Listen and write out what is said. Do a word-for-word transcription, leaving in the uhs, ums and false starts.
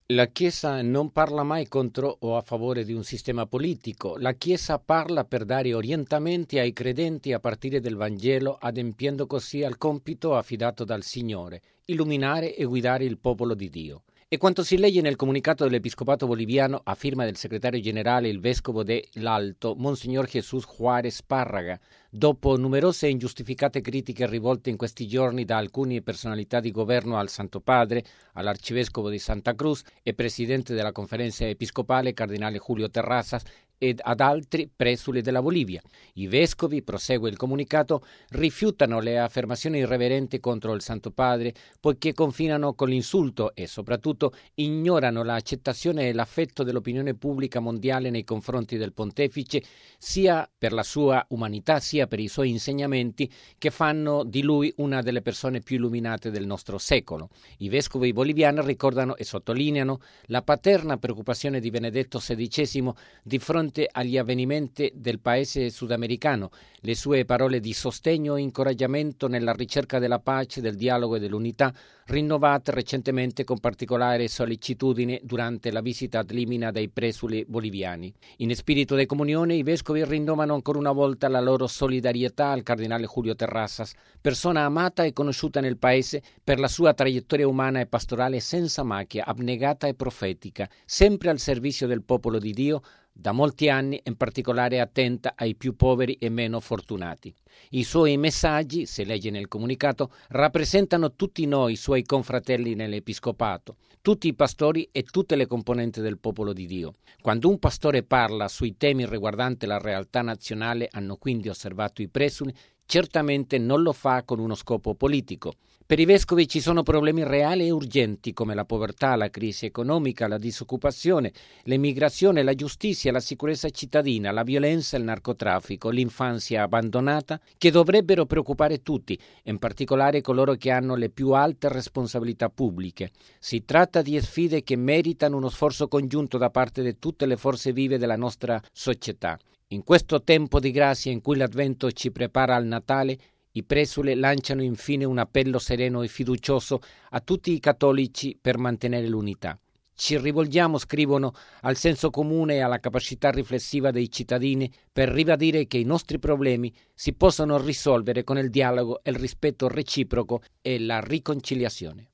La Chiesa non parla mai contro o a favore di un sistema politico. La Chiesa parla per dare orientamenti ai credenti a partire dal Vangelo, adempiendo così al compito affidato dal Signore, illuminare e guidare il popolo di Dio. E quanto si legge nel comunicato dell'Episcopato boliviano a firma del segretario generale, il vescovo dell'Alto, Monsignor Jesús Juárez Párraga, dopo numerose e ingiustificate critiche rivolte in questi giorni da alcune personalità di governo al Santo Padre, all'Arcivescovo di Santa Cruz e presidente della conferenza episcopale, cardinale Julio Terrazas, ed ad altri presuli della Bolivia. I vescovi, prosegue il comunicato, rifiutano le affermazioni irreverenti contro il Santo Padre poiché confinano con l'insulto e soprattutto ignorano l'accettazione e l'affetto dell'opinione pubblica mondiale nei confronti del pontefice, sia per la sua umanità sia per i suoi insegnamenti che fanno di lui una delle persone più illuminate del nostro secolo. I vescovi boliviani ricordano e sottolineano la paterna preoccupazione di Benedetto sedicesimo di fronte agli avvenimenti del paese sudamericano, le sue parole di sostegno e incoraggiamento nella ricerca della pace, del dialogo e dell'unità, rinnovate recentemente con particolare sollecitudine durante la visita ad Limina dei presuli boliviani. In spirito di comunione, i vescovi rinnovano ancora una volta la loro solidarietà al cardinale Julio Terrazas, persona amata e conosciuta nel paese per la sua traiettoria umana e pastorale senza macchia, abnegata e profetica, sempre al servizio del popolo di Dio, da molti anni, in particolare attenta ai più poveri e meno fortunati. I suoi messaggi, si legge nel comunicato, rappresentano tutti noi, suoi confratelli nell'Episcopato, tutti i pastori e tutte le componenti del popolo di Dio. Quando un pastore parla sui temi riguardanti la realtà nazionale, hanno quindi osservato i presuli, certamente non lo fa con uno scopo politico. Per i vescovi ci sono problemi reali e urgenti come la povertà, la crisi economica, la disoccupazione, l'emigrazione, la giustizia, la sicurezza cittadina, la violenza, il narcotraffico, l'infanzia abbandonata, che dovrebbero preoccupare tutti, in particolare coloro che hanno le più alte responsabilità pubbliche. Si tratta di sfide che meritano uno sforzo congiunto da parte di tutte le forze vive della nostra società. In questo tempo di grazia in cui l'Advento ci prepara al Natale, i presuli lanciano infine un appello sereno e fiducioso a tutti i cattolici per mantenere l'unità. Ci rivolgiamo, scrivono, al senso comune e alla capacità riflessiva dei cittadini per ribadire che i nostri problemi si possono risolvere con il dialogo, il rispetto reciproco e la riconciliazione.